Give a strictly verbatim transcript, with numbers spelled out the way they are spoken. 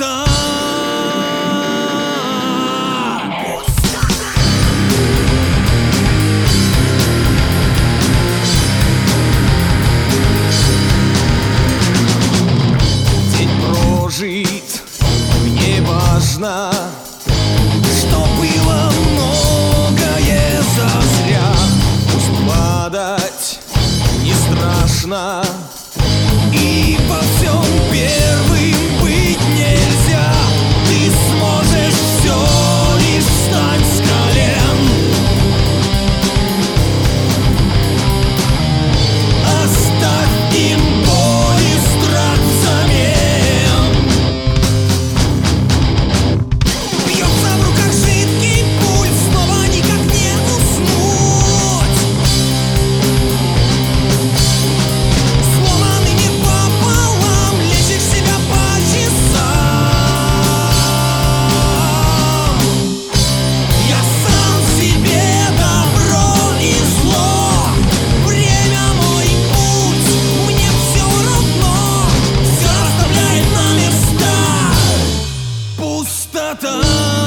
Пустота. День прожит, мне важно, что было многое зазря. Пусть падать не страшно, и по всем первым быть нельзя. Ты сможешь все, лишь встань с колен. Оставь им боль и страх взамен. Бьется в руках жидкий пульс, снова никак не уснуть. Сломанными пополам лечишь себя по часам. Я сам себе добро и зло. Время мой путь, мне все равно. Все расставляет на места. Пустота.